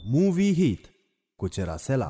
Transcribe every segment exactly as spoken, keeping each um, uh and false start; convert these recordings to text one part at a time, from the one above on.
Movie Hit cu Cerasela.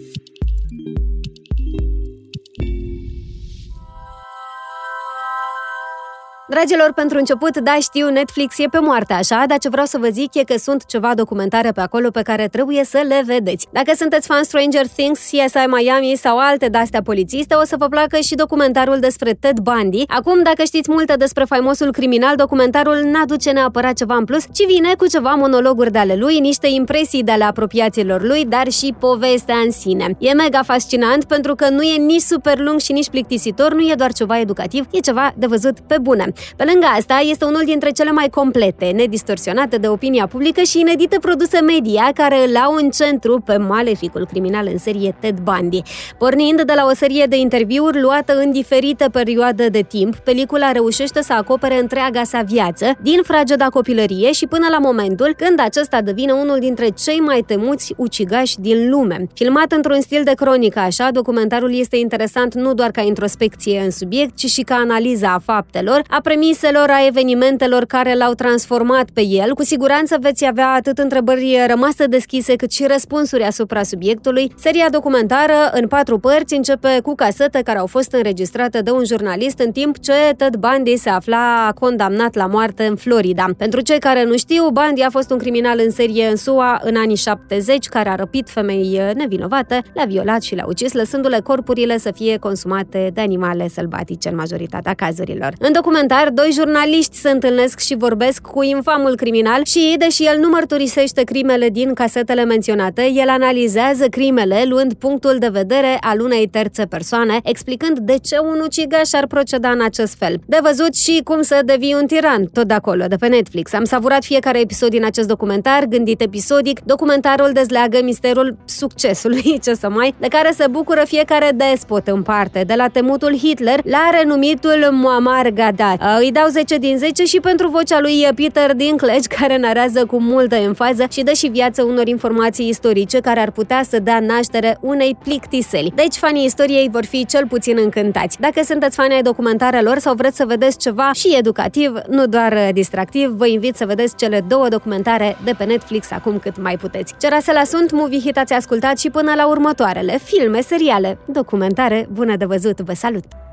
Dragilor, pentru început, da, știu, Netflix e pe moarte așa, dar ce vreau să vă zic e că sunt ceva documentare pe acolo pe care trebuie să le vedeți. Dacă sunteți fan Stranger Things, C S I Miami sau alte de-astea polițiste, o să vă placă și documentarul despre Ted Bundy. Acum, dacă știți multe despre faimosul criminal, documentarul n-aduce neapărat ceva în plus, ci vine cu ceva monologuri de ale lui, niște impresii de ale apropiaților lui, dar și povestea în sine. E mega fascinant pentru că nu e nici super lung și nici plictisitor, nu e doar ceva educativ, e ceva de văzut pe bune. Pe lângă asta, este unul dintre cele mai complete, nedistorsionate de opinia publică și inedite produse media care îl au în centru pe maleficul criminal în serie Ted Bundy. Pornind de la o serie de interviuri luată în diferite perioade de timp, pelicula reușește să acopere întreaga sa viață, din frageda copilărie și până la momentul când acesta devine unul dintre cei mai temuți ucigași din lume. Filmat într-un stil de cronică așa, documentarul este interesant nu doar ca introspecție în subiect, ci și ca analiza a faptelor, a premiselor, a evenimentelor care l-au transformat pe el. Cu siguranță veți avea atât întrebări rămase deschise, cât și răspunsuri asupra subiectului. Seria documentară, în patru părți, începe cu casete care au fost înregistrate de un jurnalist în timp ce Ted Bundy se afla condamnat la moarte în Florida. Pentru cei care nu știu, Bundy a fost un criminal în serie în S U A în anii șaptezeci, care a răpit femei nevinovate, le-a violat și le-a ucis, lăsându-le corpurile să fie consumate de animale sălbatice în majoritatea cazurilor. În documentar, doi jurnaliști se întâlnesc și vorbesc cu infamul criminal și, deși el nu mărturisește crimele din casetele menționate, el analizează crimele luând punctul de vedere al unei terțe persoane, explicând de ce un ucigaș ar proceda în acest fel. De văzut și cum să devii un tiran, tot de acolo, de pe Netflix. Am savurat fiecare episod din acest documentar, gândit episodic. Documentarul dezleagă misterul succesului, ce să mai, de care se bucură fiecare despot în parte, de la temutul Hitler la renumitul Muammar Gaddafi. Îi dau zece din zece și pentru vocea lui Peter Dinklage, care narează cu multă enfază și dă și viață unor informații istorice care ar putea să dea naștere unei plictiseli. Deci fanii istoriei vor fi cel puțin încântați. Dacă sunteți fani ai documentarelor sau vreți să vedeți ceva și educativ, nu doar distractiv, vă invit să vedeți cele două documentare de pe Netflix acum cât mai puteți. Cerasela sunt, Movie Hit ați ascultat și până la următoarele filme, seriale, documentare, bună de văzut, vă salut!